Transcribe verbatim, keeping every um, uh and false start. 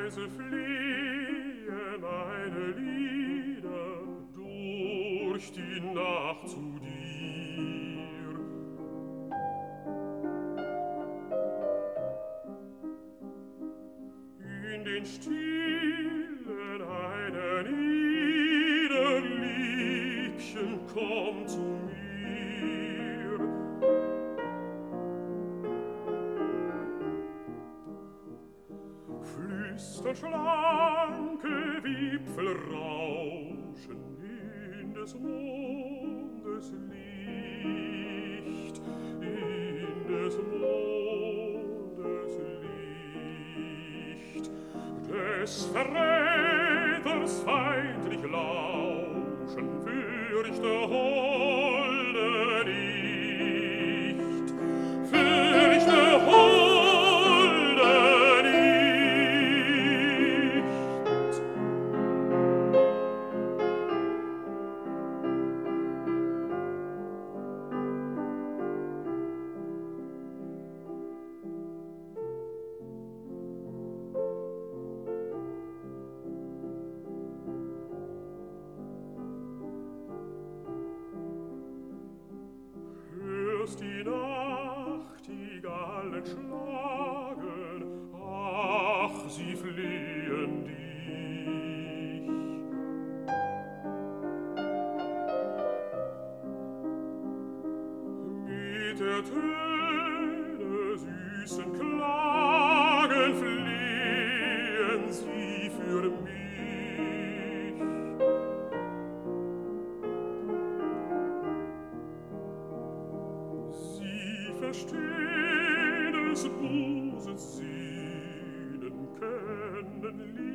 leise fliehen meine Lieder durch die Nacht zu dir. In den Stillen einer Nieder, Liebchen, komm zu mir. Flüstern schlanke Wipfel rauschen in des Mondes Licht, in des Mondes Licht. Des Verräters feindlich lauschen fürchte holde nicht, fürchte holde nicht. Hörst die Nachtigallen schlagen, ach, sie fliehen dich. Mit der Töne süßen Klagen fliehen sie für mich. Verstehen des Busens Sehnen, kennen